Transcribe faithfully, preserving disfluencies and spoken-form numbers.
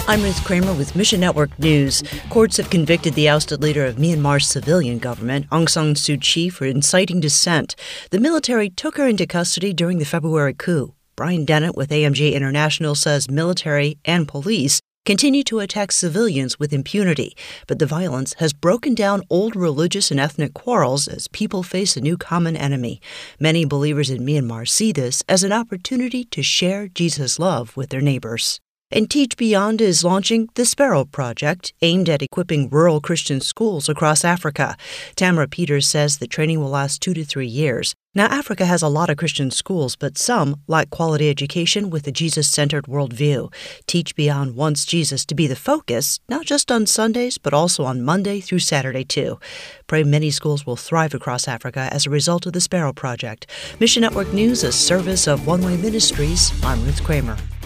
I'm Ruth Kramer with Mission Network News. Courts have convicted the ousted leader of Myanmar's civilian government, Aung San Suu Kyi, for inciting dissent. The military took her into custody during the February coup. Brian Dennett with A M G International says military and police continue to attack civilians with impunity, but the violence has broken down old religious and ethnic quarrels as people face a new common enemy. Many believers in Myanmar see this as an opportunity to share Jesus' love with their neighbors. And Teach Beyond is launching the Sparrow Project, aimed at equipping rural Christian schools across Africa. Tamara Peters says the training will last two to three years. Now, Africa has a lot of Christian schools, but some lack quality education with a Jesus-centered worldview. Teach Beyond wants Jesus to be the focus, not just on Sundays, but also on Monday through Saturday, too. Pray many schools will thrive across Africa as a result of the Sparrow Project. Mission Network News, a service of One Way Ministries. I'm Ruth Kramer.